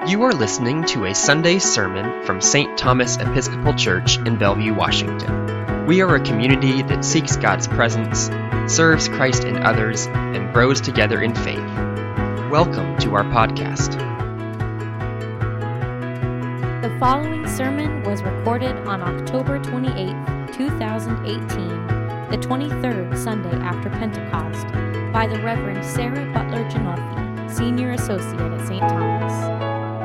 You are listening to a Sunday sermon from St. Thomas Episcopal Church in Bellevue, Washington. We are a community that seeks God's presence, serves Christ in others, and grows together in faith. Welcome to our podcast. The following sermon was recorded on October 28, 2018, the 23rd Sunday after Pentecost, by the Reverend Sarah Butler Janolfi, Senior Associate at St. Thomas.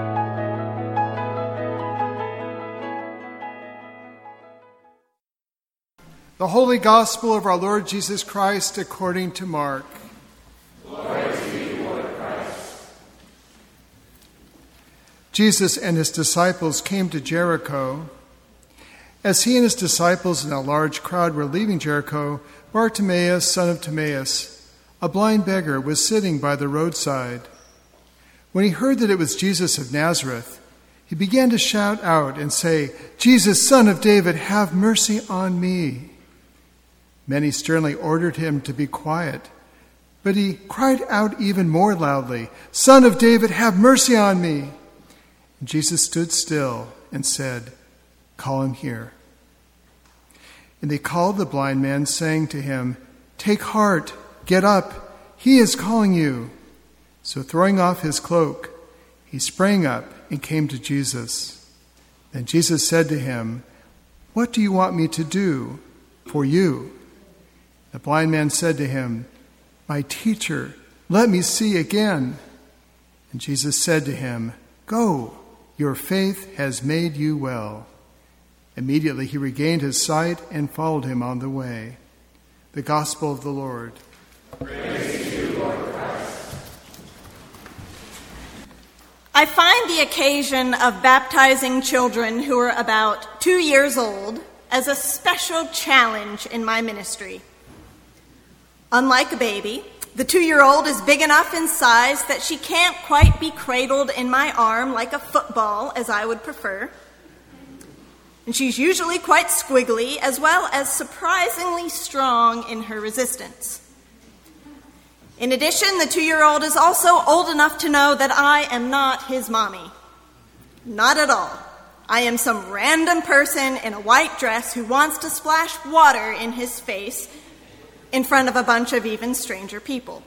The Holy Gospel of our Lord Jesus Christ according to Mark. Glory to you, Lord Christ. Jesus and his disciples came to Jericho. As he and his disciples and a large crowd were leaving Jericho, Bartimaeus, son of Timaeus, a blind beggar, was sitting by the roadside. When he heard that it was Jesus of Nazareth, he began to shout out and say, "Jesus, Son of David, have mercy on me." Many sternly ordered him to be quiet, but he cried out even more loudly, "Son of David, have mercy on me." And Jesus stood still and said, "Call him here." And they called the blind man, saying to him, "Take heart, get up, he is calling you." So throwing off his cloak, he sprang up and came to Jesus. Then Jesus said to him, "What do you want me to do for you?" The blind man said to him, "My teacher, let me see again." And Jesus said to him, "Go, your faith has made you well." Immediately he regained his sight and followed him on the way. The Gospel of the Lord. Praise to you, Lord Christ. I find the occasion of baptizing children who are about 2 years old as a special challenge in my ministry. Unlike a baby, the 2-year-old is big enough in size that she can't quite be cradled in my arm like a football, as I would prefer. And she's usually quite squiggly, as well as surprisingly strong in her resistance. In addition, the 2-year-old is also old enough to know that I am not his mommy. Not at all. I am some random person in a white dress who wants to splash water in his face in front of a bunch of even stranger people.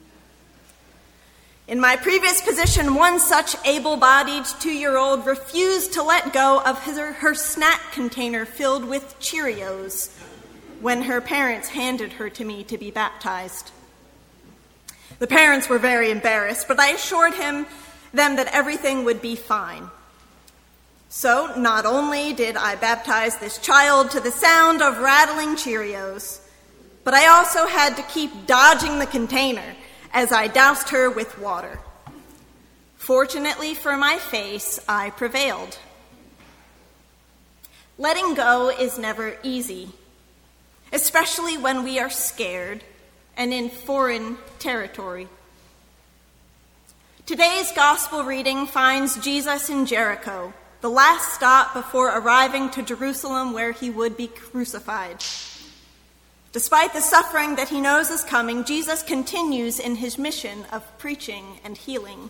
In my previous position, one such able-bodied 2-year-old refused to let go of her snack container filled with Cheerios when her parents handed her to me to be baptized. The parents were very embarrassed, but I assured them that everything would be fine. So not only did I baptize this child to the sound of rattling Cheerios, but I also had to keep dodging the container as I doused her with water. Fortunately for my face, I prevailed. Letting go is never easy, especially when we are scared and in foreign territory. Today's gospel reading finds Jesus in Jericho, the last stop before arriving to Jerusalem where he would be crucified. Despite the suffering that he knows is coming, Jesus continues in his mission of preaching and healing.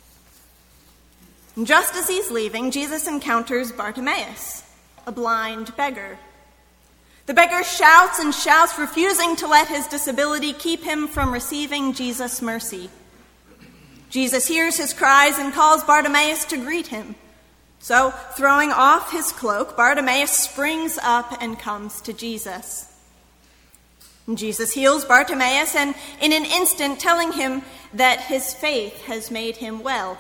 And just as he's leaving, Jesus encounters Bartimaeus, a blind beggar. The beggar shouts and shouts, refusing to let his disability keep him from receiving Jesus' mercy. Jesus hears his cries and calls Bartimaeus to greet him. So, throwing off his cloak, Bartimaeus springs up and comes to Jesus. Jesus heals Bartimaeus, and in an instant telling him that his faith has made him well.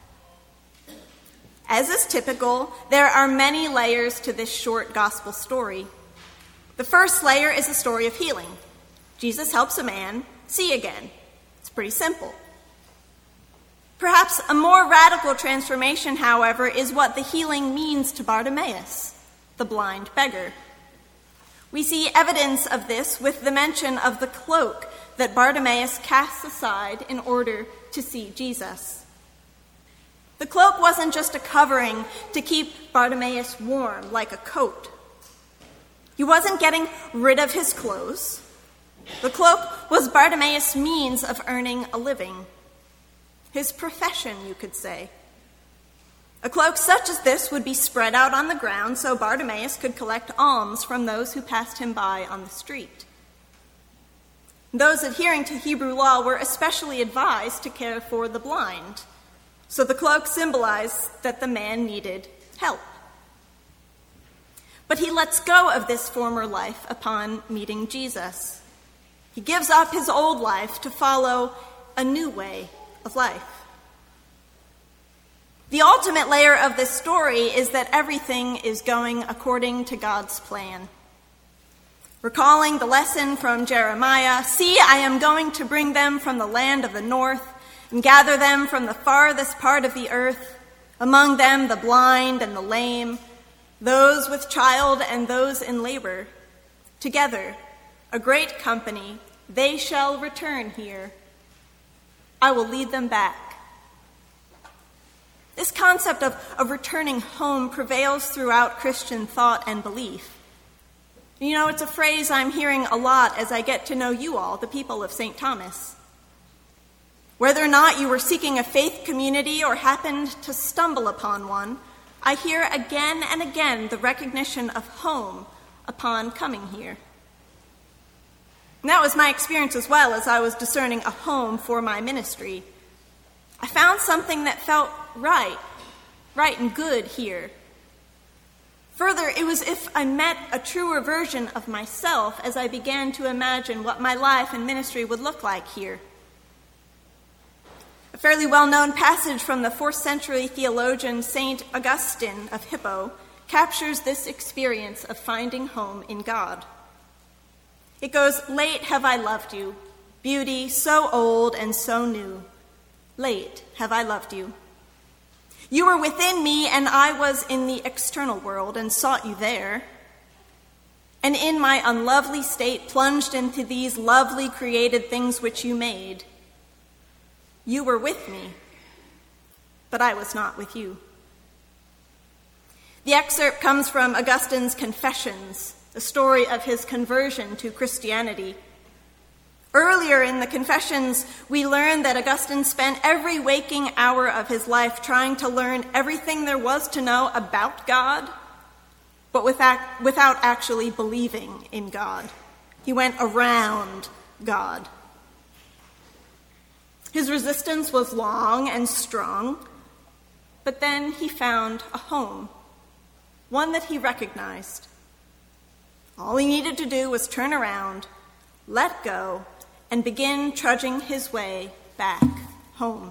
As is typical, there are many layers to this short gospel story. The first layer is a story of healing. Jesus helps a man see again. It's pretty simple. Perhaps a more radical transformation, however, is what the healing means to Bartimaeus, the blind beggar. We see evidence of this with the mention of the cloak that Bartimaeus casts aside in order to see Jesus. The cloak wasn't just a covering to keep Bartimaeus warm like a coat. He wasn't getting rid of his clothes. The cloak was Bartimaeus' means of earning a living. His profession, you could say. A cloak such as this would be spread out on the ground so Bartimaeus could collect alms from those who passed him by on the street. Those adhering to Hebrew law were especially advised to care for the blind, so the cloak symbolized that the man needed help. But he lets go of this former life upon meeting Jesus. He gives up his old life to follow a new way of life. The ultimate layer of this story is that everything is going according to God's plan. Recalling the lesson from Jeremiah, "See, I am going to bring them from the land of the north and gather them from the farthest part of the earth, among them the blind and the lame, those with child and those in labor. Together, a great company, they shall return here. I will lead them back." This concept of returning home prevails throughout Christian thought and belief. You know, it's a phrase I'm hearing a lot as I get to know you all, the people of St. Thomas. Whether or not you were seeking a faith community or happened to stumble upon one, I hear again and again the recognition of home upon coming here. And that was my experience as well as I was discerning a home for my ministry. I found something that felt right and good here. Further, it was as if I met a truer version of myself as I began to imagine what my life and ministry would look like here. A fairly well-known passage from the 4th century theologian St. Augustine of Hippo captures this experience of finding home in God. It goes, "Late have I loved you, beauty so old and so new. Late have I loved you. You were within me, and I was in the external world and sought you there. And in my unlovely state plunged into these lovely created things which you made. You were with me, but I was not with you." The excerpt comes from Augustine's Confessions, the story of his conversion to Christianity. Earlier in the Confessions, we learn that Augustine spent every waking hour of his life trying to learn everything there was to know about God, but without actually believing in God. He went around God. His resistance was long and strong, but then he found a home, one that he recognized. All he needed to do was turn around, let go, and begin trudging his way back home.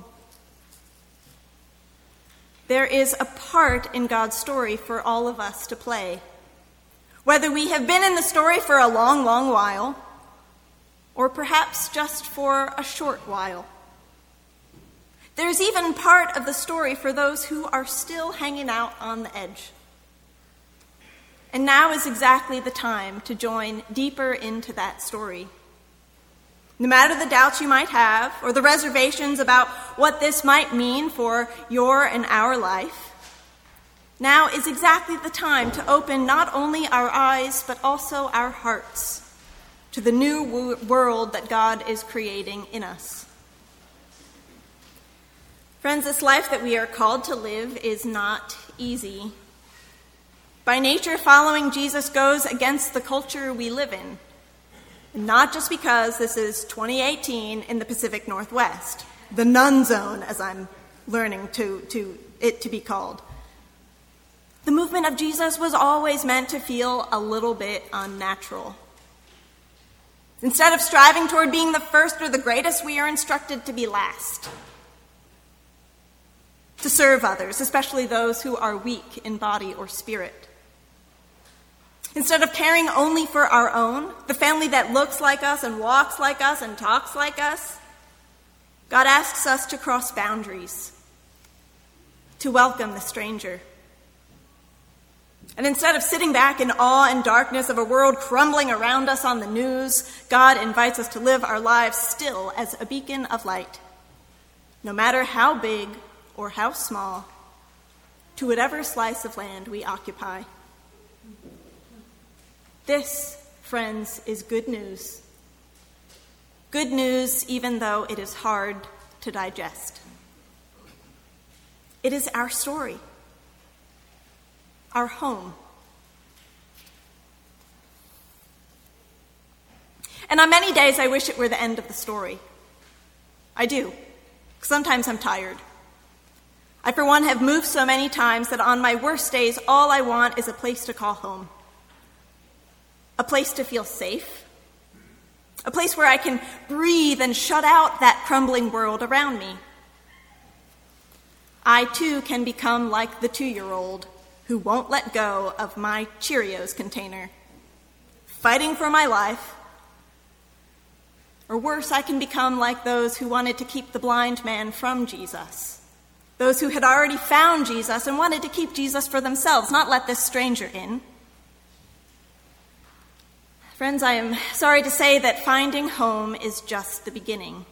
There is a part in God's story for all of us to play, whether we have been in the story for a long, long while, or perhaps just for a short while. There's even part of the story for those who are still hanging out on the edge. And now is exactly the time to join deeper into that story. No matter the doubts you might have, or the reservations about what this might mean for your and our life, now is exactly the time to open not only our eyes, but also our hearts to the new world that God is creating in us. Friends, this life that we are called to live is not easy. By nature, following Jesus goes against the culture we live in. Not just because this is 2018 in the Pacific Northwest, the none zone, as I'm learning it to be called. The movement of Jesus was always meant to feel a little bit unnatural. Instead of striving toward being the first or the greatest, we are instructed to be last. To serve others, especially those who are weak in body or spirit. Instead of caring only for our own, the family that looks like us and walks like us and talks like us, God asks us to cross boundaries, to welcome the stranger. And instead of sitting back in awe and darkness of a world crumbling around us on the news, God invites us to live our lives still as a beacon of light, no matter how big or how small, to whatever slice of land we occupy. This, friends, is good news. Good news even though it is hard to digest. It is our story. our home. And on many days, I wish it were the end of the story. I do. Sometimes I'm tired. I, for one, have moved so many times that on my worst days, all I want is a place to call home. A place to feel safe. A place where I can breathe and shut out that crumbling world around me. I, too, can become like the 2-year-old who won't let go of my Cheerios container, fighting for my life. Or worse, I can become like those who wanted to keep the blind man from Jesus, those who had already found Jesus and wanted to keep Jesus for themselves, not let this stranger in. Friends, I am sorry to say that finding home is just the beginning.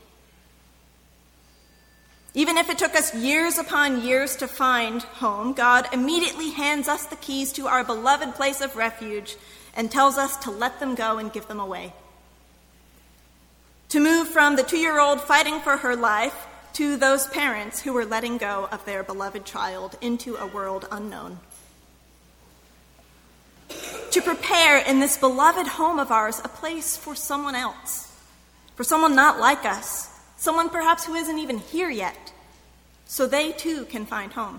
Even if it took us years upon years to find home, God immediately hands us the keys to our beloved place of refuge and tells us to let them go and give them away. To move from the 2-year-old fighting for her life to those parents who were letting go of their beloved child into a world unknown. To prepare in this beloved home of ours a place for someone else, for someone not like us, someone perhaps who isn't even here yet, so they too can find home.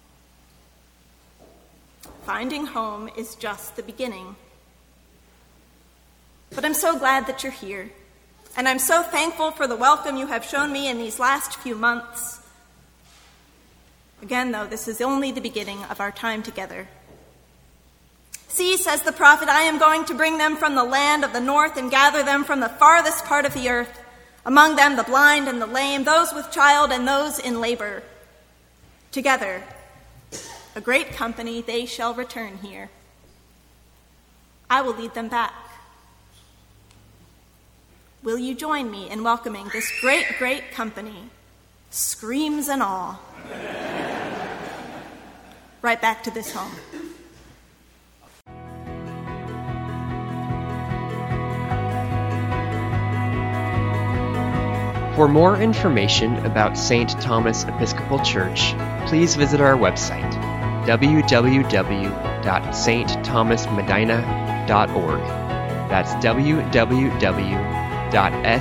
Finding home is just the beginning. But I'm so glad that you're here. And I'm so thankful for the welcome you have shown me in these last few months. Again, though, this is only the beginning of our time together. See, says the prophet, I am going to bring them from the land of the north and gather them from the farthest part of the earth, among them the blind and the lame, those with child and those in labor. Together, a great company, they shall return here. I will lead them back. Will you join me in welcoming this great, great company, screams and all, right back to this home? For more information about St. Thomas Episcopal Church, please visit our website, www.stthomasmedina.org. That's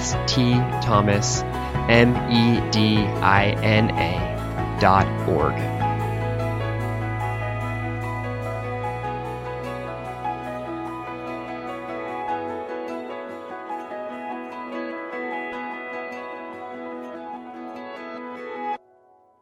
www.stthomasmedina.org.